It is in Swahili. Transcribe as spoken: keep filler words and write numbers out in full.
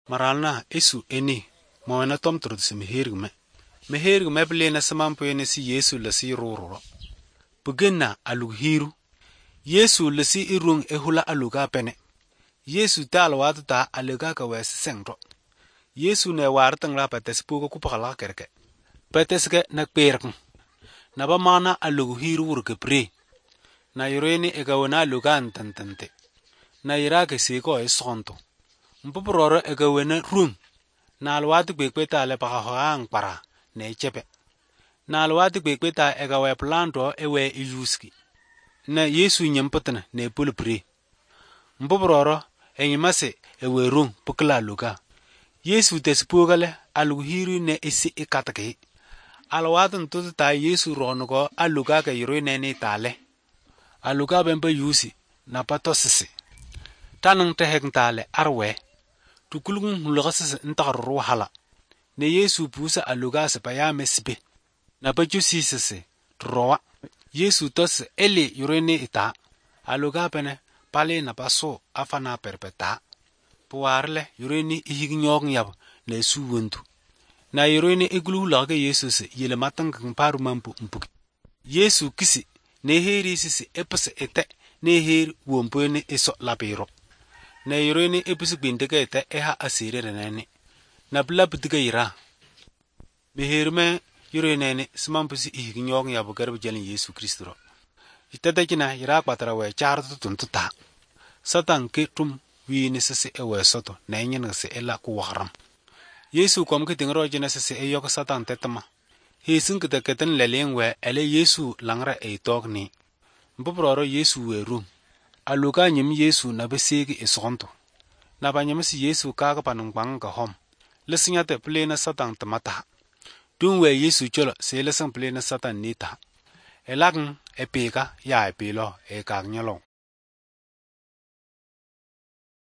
Maralna Yesu eni moena tom trudse mehergme. Mehergme plena samampoene si Yesu lasi rururo. Bugenna alughiru. Yesu lasi irung ehula aluga pene. Yesu tal watu ta aluga ka wes sengro. Yesu ne wartang la pates pugo kupakala kerke. Pateske na kperkn. Na ba mana alughiru urke pre. Na yoreni egawena aluga antantante. Na irake siko esonto. Mpuproro egawena rung. Na alwati kwekweta le pakahoang para ne chepe. Na alwati kwekweta egawe planto ewe iyuski. Na Yesu nyempatna ne pulpri. Mpuproro enyimase ewe rung pukla aluga. Yesu tespugale alughiru ne isi ikatake. Alwatan tuta Yesu ronugo aluga ka yirone ni tale. Aluga bemba yusi na patosisi. Tanang tehek tale arwe. Tukulung hulagasisi ntakaruru hala. Ne Yesu pusa aluga sepaya mesibe. Na pachusisisi trowa. Yesu tos eli yirone ita. Aluga pene pali na paso afana perpeta. Puarle yirone ihiginyog nyab ne suwuntu. Na yirone igulu laga Yesu se yele matang paru mampu mpuk. Yesu kisi ne heri sisi epese ete ne heri wompone eso lapiro. Na yirone epese bindega ete eha asire renene. Na blabdiga ira. Beherme yirone simampusi ihiginyog nyab garbu jalen Yesu Kristro. Itata kina ira kwatara we chartu tuntuta. Satan ke tum wini sisi ewe soto na enyen se ela kuwaram. Yesu kom ke tingro jina sisi eyok Satan tetama. Hesin kita keten leleng we ele Yesu langra e tokni. Mpuproro Yesu we rum. Aluka nyim Yesu na besegi esonto. Na banyamisi Yesu kaga panungpang ka hom. Lesinyate plena Satan tamata. Dun we Yesu cholo se lesang plena Satan nita. Elakn epeka ya epilo e kagnyalo.